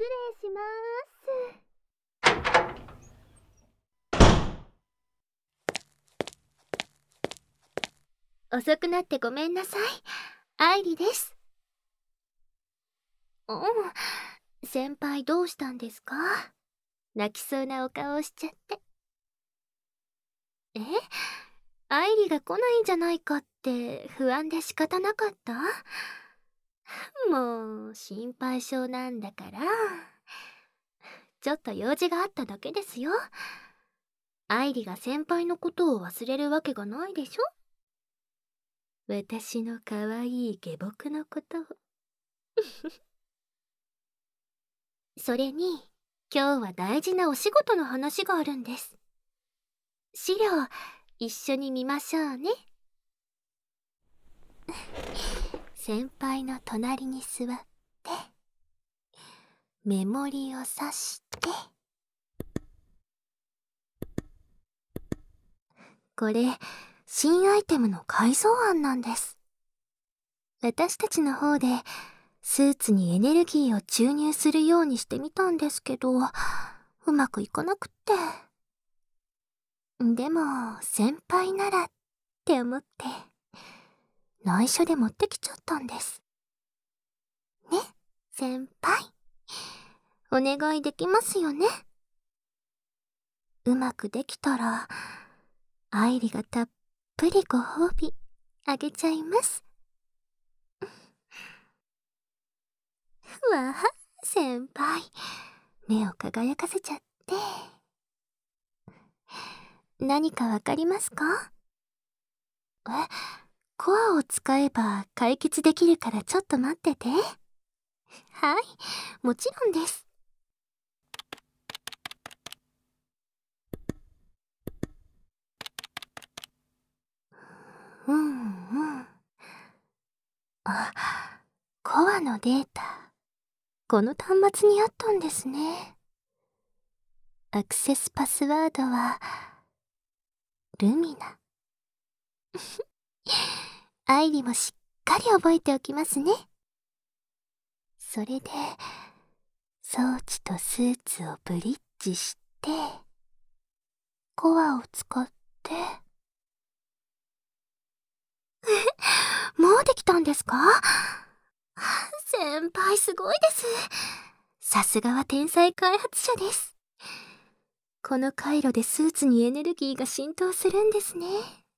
礼します。遅くなってごめんなさい。愛理です。先輩どうしたんですか？泣きそうなお顔をしちゃって。愛理が来ないんじゃないかって不安で仕方なかった？もう心配性なんだから。ちょっと用事があっただけですよ。愛理が先輩のことを忘れるわけがないでしょ。私の可愛い下僕のことを。それに今日は大事なお仕事の話があるんです。資料一緒に見ましょうね。先輩の隣に座ってメモリを挿して、これ新アイテムの改造案なんです。私たちの方でスーツにエネルギーを注入するようにしてみたんですけど、うまくいかなくって。でも先輩ならって思って内緒で持ってきちゃったんです。ね、先輩。お願いできますよね。うまくできたら愛理がたっぷりご褒美あげちゃいます。わあ、先輩目を輝かせちゃって。何かわかりますか？コアを使えば解決できるからちょっと待ってて。はい、もちろんです。コアのデータ、この端末にあったんですね。アクセスパスワードはルミナ。愛理もしっかり覚えておきますね。それで装置とスーツをブリッジしてコアを使ってもうできたんですか？先輩すごいです。さすがは天才開発者です。この回路でスーツにエネルギーが浸透するんですね。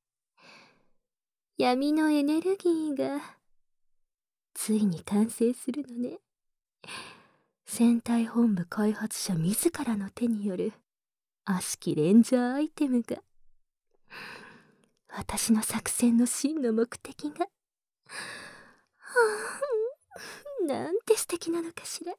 闇のエネルギーがついに完成するのね。戦隊本部開発者自らの手による悪しきレンジャーアイテムが、私の作戦の真の目的が、なんて素敵なのかしら。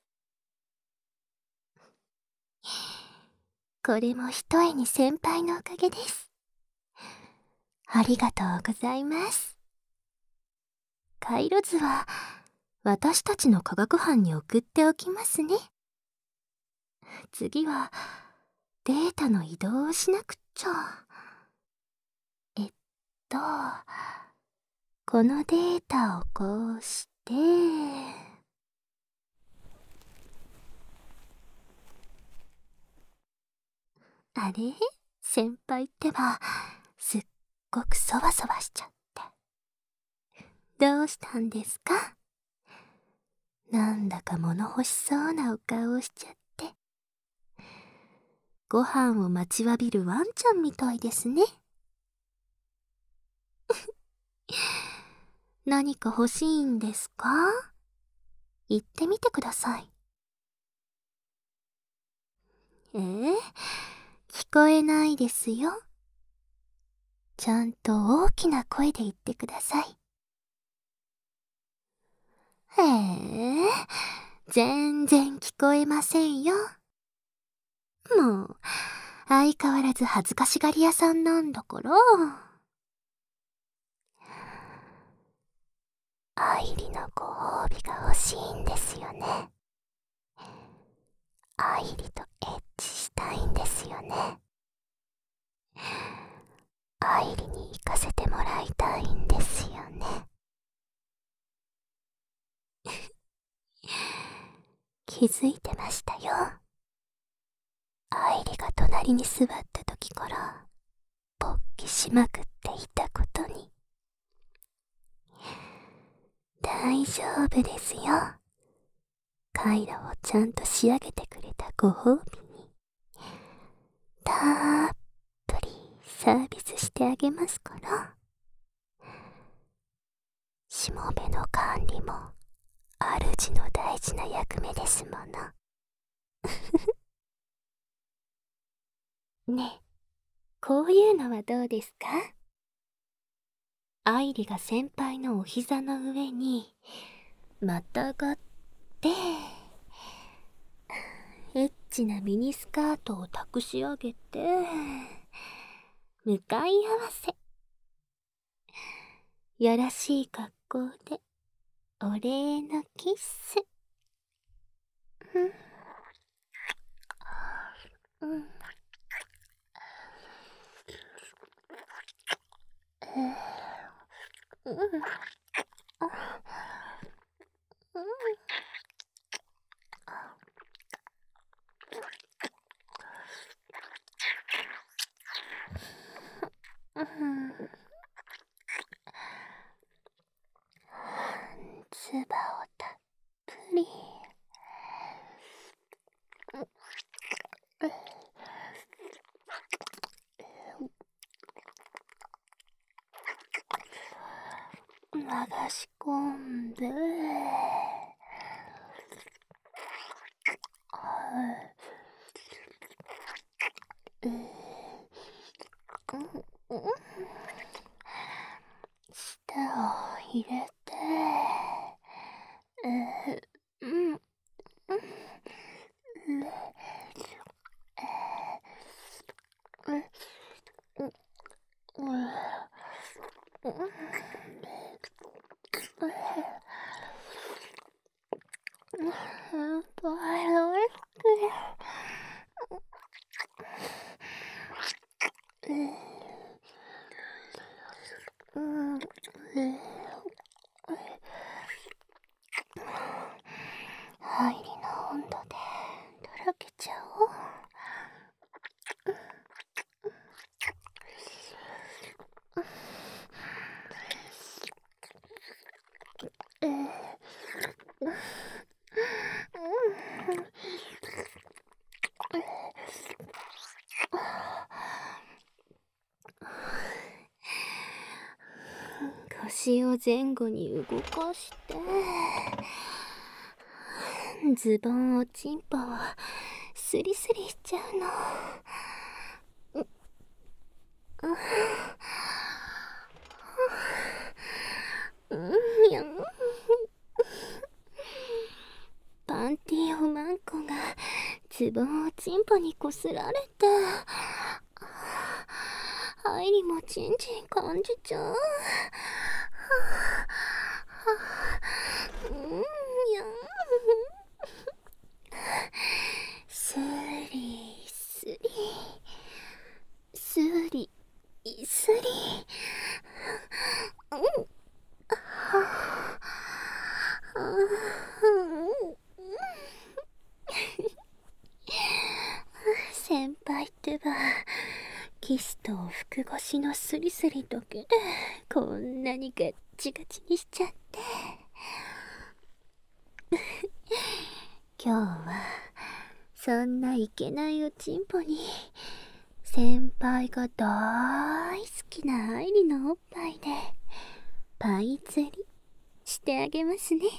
これもひとえに先輩のおかげです。ありがとうございます。回路図は私たちの科学班に送っておきますね。次はデータの移動をしなくっちゃ。このデータをこうして、あれ？先輩ってばすっごくそわそわしちゃって。どうしたんですか？なんだか物欲しそうなお顔をしちゃって。ご飯を待ちわびるワンちゃんみたいですね。何か欲しいんですか？言ってみてください。聞こえないですよ。ちゃんと大きな声で言ってください。全然聞こえませんよ。もう相変わらず恥ずかしがり屋さんなんだから。愛理のご褒美が欲しいんですよね。愛理とエッチしたいんですよね。愛理に行かせてもらいたいんですよね。 気づいてましたよ。愛梨が隣に座った時から勃起しまくっていたことに。大丈夫ですよ。カイラをちゃんと仕上げてくれたご褒美にたっぷりサービスしてあげますから。しもべの管理も主の大事な役目ですもの。ねえ、こういうのはどうですか？愛梨が先輩のお膝の上にまたがってエッチなミニスカートを託し上げて向かい合わせ、やらしい格好でお礼のキッス。うん、うん、うん、唾をたっぷり。流し込んで、舌を入れて、うん、うん、入りの温度でとろけちゃおう。腰を前後に動かしてズボンをチンポをスリスリしちゃうの。にゃん。パンティーをマンコがズボンをチンポにこすられて、愛梨もチンチン感じちゃう。にゃん。スリスリスリスリ。先輩ってばキスとお服越しのスリスリだけでこんなにガッチガチにしちゃって。今日はそんないけないおちんぽに先輩が大好きな愛梨のおっぱいでパイ釣りしてあげますね。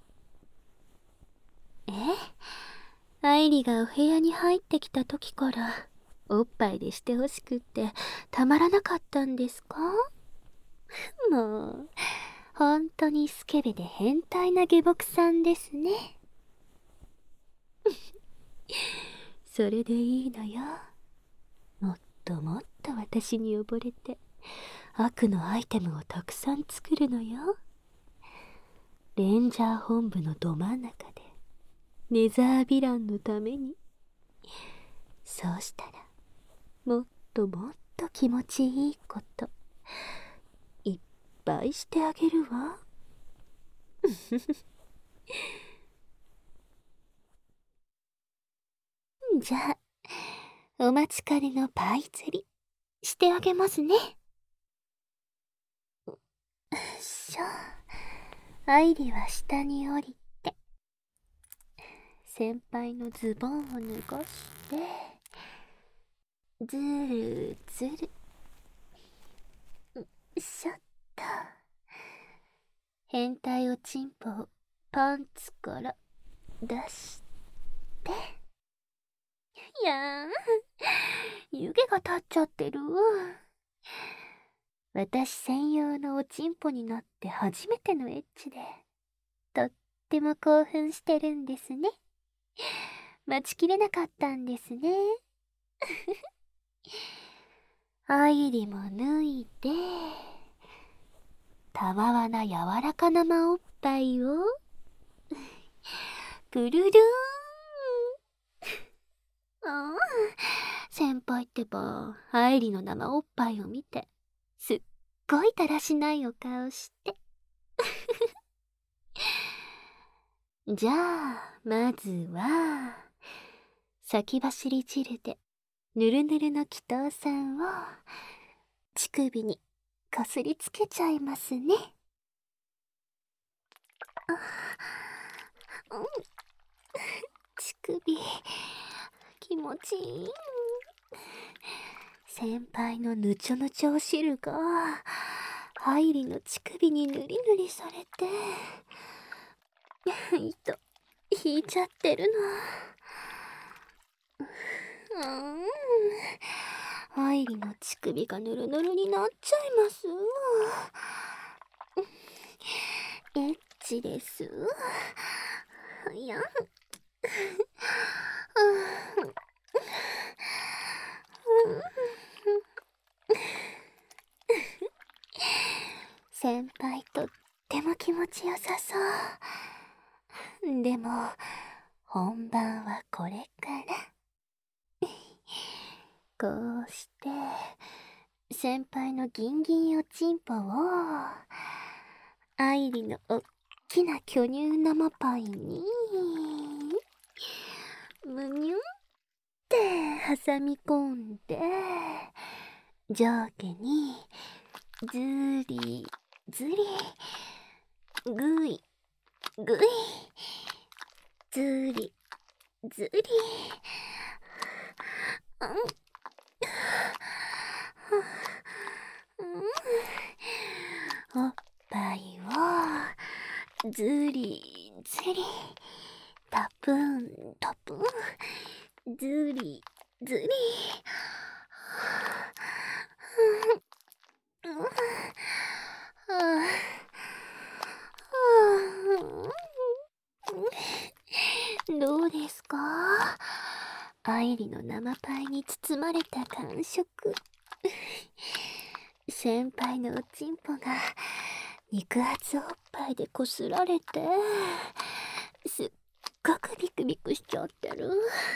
愛梨がお部屋に入ってきた時からおっぱいでしてほしくってたまらなかったんですか？もう本当にスケベで変態な下僕さんですね。それでいいのよ。もっともっと私に溺れて悪のアイテムをたくさん作るのよ。レンジャー本部のど真ん中でネザーヴィランのために。そうしたらもっともっと気持ちいいこといっぱいしてあげるわ。 じゃあ、お待ちかねのパイ釣り、してあげますね。しょ。愛理は下に降りて、先輩のズボンを脱がして、ずるずる。しょっと。変態おちんぽをパンツから出して。いやーん、湯気が立っちゃってる。私専用のおちんぽになって初めてのエッチで、とっても興奮してるんですね。待ちきれなかったんですね。愛理も脱いで、たわわな柔らか生おっぱいを、プルルーン。ああ、先輩ってば、愛理の生おっぱいを見て、すっごいだらしないお顔して。じゃあ、まずは、先走り汁で、ぬるぬるの祈祷さんを、乳首にこすりつけちゃいますね。うん、乳首、気持ちいい。先輩のぬちょぬちょお汁が、愛理の乳首にぬりぬりされて、引いちゃってるの。愛理の乳首がぬるぬるになっちゃいます。エッチです。いや。先輩とっても気持ちよさそう。でも、本番はこれから。こうして、先輩のギンギンおちんぽを、愛理のおっきな巨乳生パイに、むにゅんって挟み込んで、上下に、ずりずり、ぐいぐい、ずりずり、おっぱいをずりずり、たぷんたぷん、ずりずり。どうですか？愛理の生パイに包まれた感触。先輩のおちんぽが肉厚おっぱいでこすられて、すっごくビクビクしちゃってる。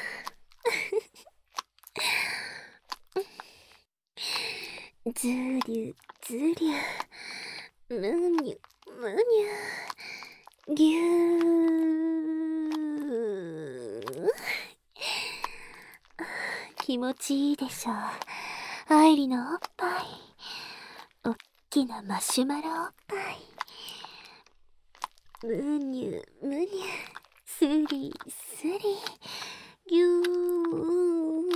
ずりゅずりゅ、むにゅむにゅ、ぎゅー。気持ちいいでしょ。愛理のおっぱい、おっきなマシュマロおっぱい。むにゅむにゅ、すりすり、ぎゅー。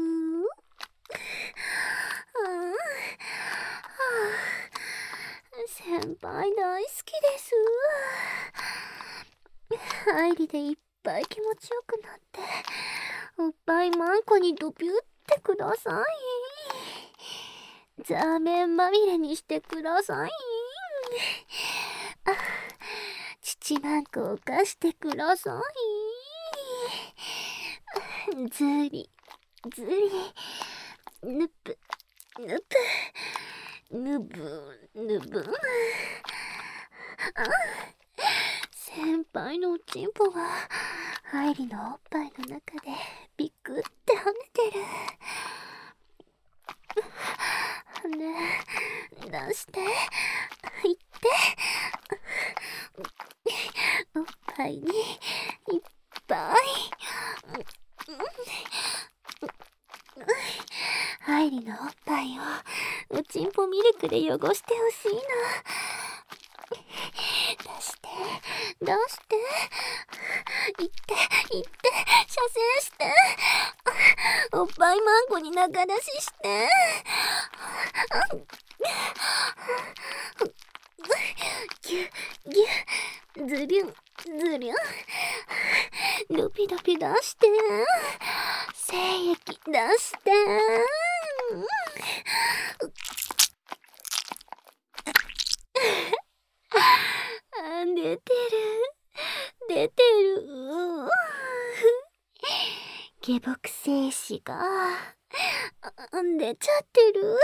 先輩大好きです。愛理でいっぱい気持ちよくなって、おっぱいマンコにドピュってください。ザーメンまみれにしてください。乳マンコを貸してください。ずりずり、ぬぷぬぷ、ぬぶぬぶ。先輩のおちんぽが愛理のおっぱいの中でビクって跳ねてる。ねえ、出して、いって。おっぱいにいっぱい愛理のおっぱいをおちんぽミルクで汚してほしいの。出して出して行って行って射精して、おっぱいマンコに仲出しして、ギュギュズリュンズリュン、ドピドピ出して、精液出して、出てる出てる、下僕精子が出ちゃってる。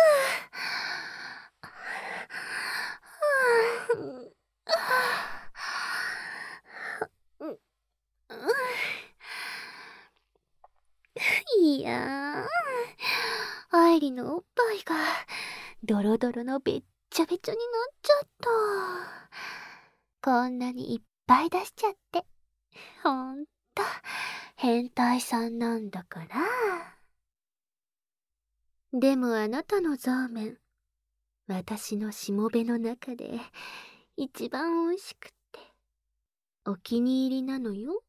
いやー、愛理のおっぱいがドロドロのべっちゃべちゃになっちゃった。こんなにいっぱい出しちゃって、ほんと変態さんなんだから。でもあなたのザーメン、私のしもべの中で一番美味しくってお気に入りなのよ。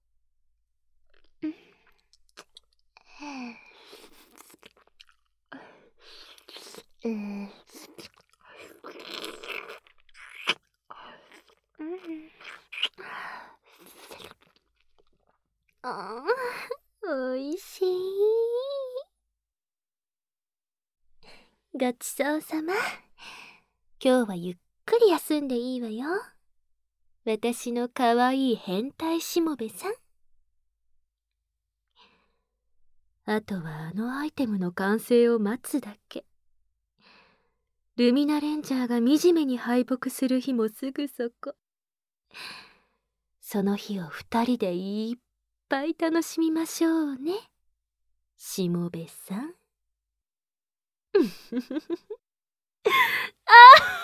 ああ、美味しい。ごちそうさま。今日はゆっくり休んでいいわよ。私のかわいい変態しもべさん。あとはあのアイテムの完成を待つだけ。ルミナレンジャーが惨めに敗北する日もすぐそこ。その日を二人でいっぱい楽しみましょうね、しもべさん。あ